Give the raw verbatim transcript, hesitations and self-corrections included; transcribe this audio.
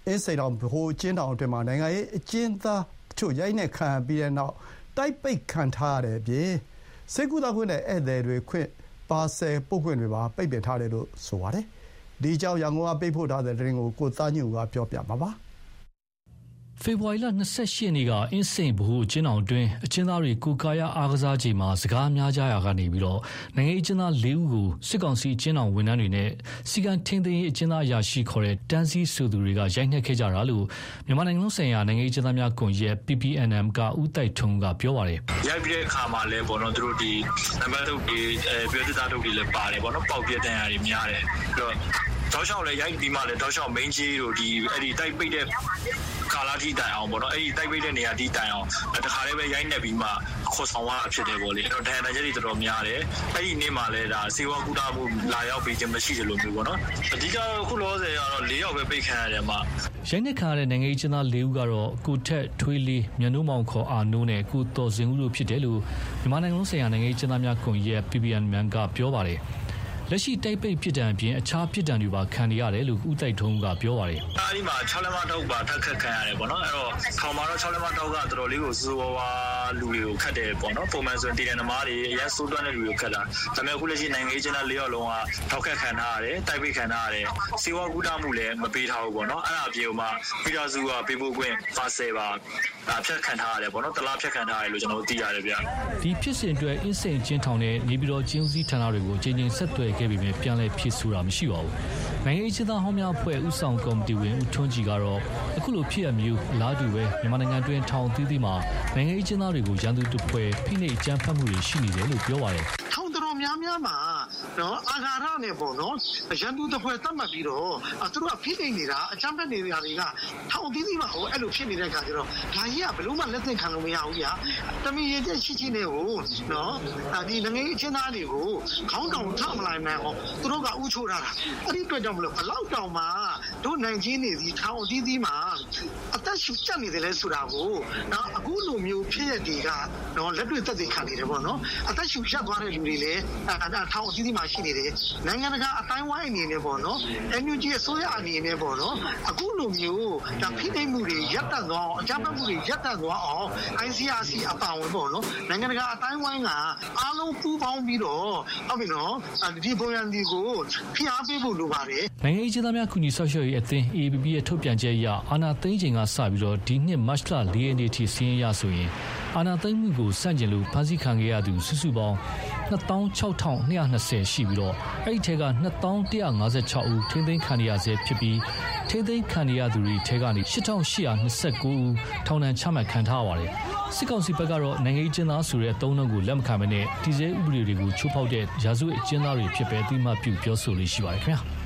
အင်းစိန်တော်ဗဟိုအကျဉ်းထောင်အတွင်းမှာနိုင်ငံရေးအကျဉ်းသားတချို့ရိုက်နှက်ခံရပြီးတဲ့နောက်တိုက်ပိတ်ခံထားရတဲ့အပြင်ဆေးကုသခွင့်နဲ့ဧည့်သည်တွေခွင့်ပါဆယ်ပို့ခွင့်တွေပါပိတ်ပင်ထားတယ်လို့ဆိုပါတယ်။ဒီအကြောင်းရန်ကုန်ကပေးပို့ထားတဲ့သတင်းကိုကိုသားညွန့်ကပြောပြမှာပါ။ဖေဖော်ဝါရီလ၂၈ရက်နေ့ကအင်းစိန်ဗဟိုအကျဉ်းထောင်အတွင်းအကျဉ်းသားတွေကိုကာယအားကစားချိန်မှာစကားများကြရာကနေပြီးတော့နိုင်ငံရေးအကျဉ်းသား၄ဦးကိုစစ်ကောင်စီအကျဉ်းထောင်ဝန်ထမ်းတွေနဲ့စီကံထင်းသိမ်းအကျဉ်းသားအရာရှိခေါ်တဲ့တန်းစည်းဆိုသူတွေကရိုက်နှက်ခဲ့ကြတာလို့မြန်မာနိုင်ငံလုံးဆိုင်ရာနိုင်ငံရေးအကျဉ်းသားများကွန်ရက် ပီ ပီ အန် အမ် ကဦးတိုက်ထွန်းကပြောပါတယ်။ရိုက်ပြီးတဲ့အခါမှာလည်းပေါ့နော်သူတို့ဒီနံပါတ်ထုတ်တွေအဲပြောစစ်သားထုတ်တွေလည်းပါတယ်ပေါ့နော်ပေါက်ပြတဲ့တန်ရာတွေများတယ်ပြီးတော့တောက်လျှောက်လည်းရိုက်ပြီးမှလည်းတောက်လျှောက် main ကြီးတို့ဒီအဲ့ဒီတိုက်ပိတ်တဲ့ကာလာထိတိုင်အောင်ပေါ့နော်အဲ့ဒီတိုက်ပိတ်တဲ့နေရာထိတိုင်အောင်တခါလေးပဲရိုက်နေပြီးမှခေါ်ဆောင်ရဖြစ်တယ်ပေါ့လေအဲ့တော့ဒဏ်ရာချက်တွေတော်တော်များတယ်အဲ့ဒီနေ့မှလည်းဒါစေဝါကူတာမှုလာရောက်ပြီးခြင်းမရှိတယ်လို့မျိုးပေါ့နော်အဓိကခုလောဆယ်ကတော့၄ယောက်ပဲပိတ်ခံရတယ်မှာရိုက်နှက်ခံရတဲ့နိုင်ငံရေးကျင်းသား၄ဦးကတော့ကိုထက်ထွေးလေးမြန်နိုးမောင်ခေါ်အာနိုးနဲ့ကိုတော်စင်ဦးတို့ဖြစ်တယ်လို့မြန်မာနိုင်ငံလုံးဆိုင်ရာနိုင်ငံရေးကျင်းသားများကွန်ရက် ပီ ပီ အန် အမ် ကပြောပါတယ်လက်ရှိတိုက်ပိတ်ပြစ်ဒဏ်အပြင်အခြားပြစ်ဒဏ်တွေပါခံနေရတယ်လို့ဦးတိုက်ထုံးကပြောပါတယ်။အဲဒီမှာ၆လက်မတောက်ပါထပ်ခတ်ခံရတယ်ပေါ့နော်။အဲ့တော့ခေါင်းမှာတော့၆လက်မတောက်ကတော်တော်လေးကိုစိုးဝါးဝါလူတွေကိုခတ်တယ်ပေါ့နော်။ပုံမှန်ဆိုရင်တည်တယ်နမားတွေအရင်စိုးတွန်းတဲ့လူတွေကိုခတ်တာ။ဒါပေမဲ့အခုလက်ရှိနိုင်ငံရေးကျင်းသား၄ယောက်လုံးကထောက်ခတ်ခံထားရတယ်။တိုက်ပိတ်ခံထားရတယ်။စေဝါကူတာမှုလည်းမပေးထားဘူးပေါ့နော်။အဲ့ဒါအပြင်မှာပီတာစုကပေးဖို့ခွင့်ပါဆယ်ပါဖြတ်ခံထားရတယ်ပေါ့နော်။တလားဖြတ်ခံထားရတယ်လို့ကျွန်တော်သိရတယ်ဗျ။ဒီဖြစ်စဉ်အတွက်အင်းစိန်ကျင်းထောင်နဲ့နေပြည်တော်ကျင်းဦးစီးဌာနတွေကိုချိန်ချိန်ဆက်သွယ်ခဲ့ပြီးမြပြန်လဲဖြစ်ဆိုတာမရှိပါဘူး။နိုင်ငံရေးချင်းသားဟောင်းများအဖွဲ့ဥဆောင်ကော်မတီဝင်ဦးထွန်းကြည်ကတော့အခုလိုဖြစ်အမျိုးအလားတူပဲမြန်မာနိုင်ငံတွင်းထောင်သီးသီးမှာနိုင်ငံရေးချင်းသားတွေကိုရန်သူတစ်ဖွဲ့ဖိနှိပ်ကြမ်းဖက်မှုတွေရှိနေတယ်လို့ပြောပါတယ်။ထောင်တော်များများမှာနော်အာဃာတနဲ့ပေါ့နော်ရန်သူတစ်ဖွဲ့တတ်မှတ်ပြီးတော့သူတို့ကဖိနှိပ်နေတာအကြမ်းဖက်နေတာတွေကထောင်သီးသီးမှာဟိုအဲ့လိုဖြစ်နေတဲ့အခါကျတော့ဒါကြီးကဘလို့မှလက်သင့်ခံလို့မရဘူးဗျာ။တမင်ရတဲ့ရှိချင်းတွေကိုနော်ဒီနိုင်ငံရေးချင်းသားတွေကိုခေါင်းတောင်ထမလိုက်နိုင်အောင်သူတို့ကဥချိုးထားတာအဲ့ဒီအတွက်ကြောင့်မလို့ဘလောက်တောင်မှတို့နိုင်ချင်းနေစီထောင်အသီးသီးမှာအသက်ရှူချက်နေတယ်လဲဆိုတာကိုနော်အခုလိုမျိုးဖြစ်ရတဲ့ကနော်လက်တွေ့သက်သေခံနေတယ်ပေါ့နော်အသက်ရှူချက်သွားတဲ့လူတွေလည်းထောင်အသီးသီးမှာရှိနေတယ်နိုင်ငံတကာအတိုင်းဝိုင်းအနေနဲ့ပေါ့နော် အန် ယူ ဂျီ အစိုးရအနေနဲ့ပေါ့နော်အခုလိုမျိုးဒါဖိနှိပ်မှုတွေရပ်တန့်သွားအောင်အကြမ်းဖက်မှုတွေရပ်တန့်သွားအောင် အိုင် စီ အာร์ စီ အပါဝင်ပေါ့နော်နိုင်ငံတကာအတိုင်းဝိုင်းကအားလုံးပူးပေါင်းပြီးတော့ဟုတ်ပြီနော်ဒီပုံရံဒီကိုဖိအားပေးဖို့လိုပါတယ်နိုင်ငံရေးကျင်းသားများကုညီဆောက်ရှောက်ရေးအသင်း အေ အေ ပီ ပီ ရဲ့ထုတ်ပြန်ချက်အရအာဏာသိမ်းချိန်ကစပြီးတော့ဒီနှစ်မတ်လ၄ရက်နေ့ထိစီးရင်ရဆိုရင်အာဏာသိမ်းမှုကိုစန့်ကျင်လို့ဖမ်းဆီးခံခဲ့ရသူစုစုပေါင်းနှစ်သောင်းခြောက်ထောင်နှစ်ရာနှစ်ဆယ်ရှိပြီးတော့အဲ့ဒီထဲကနှစ်သောင်းတစ်ရာငါးဆယ်ခြောက်ဦးထိန်းသိမ်းခံရဆဲဖြစ်ပြီးထိန်းသိမ်းခံရသူတွေထဲကနေရှစ်ထောင်ရှစ်ရာနှစ်ဆယ်ကိုဦးထောင်ဒဏ်ချမှတ်ခံထားပါတယ်စစ်ကောင်စီဘက်ကတော့နိုင်ငံရေးကျင်းသားဆိုတဲ့အသုံးအနှုန်းကိုလက်မခံဘဲနဲ့တည်ဆဲဥပဒေတွေကိုချိုးဖောက်တဲ့ရာဇဝတ်အကျဉ်းသားတွေဖြစ်ပဲအသိအမှတ်ပြုပြောဆိုလို့ရှိပါတယ်ခင်ဗျာ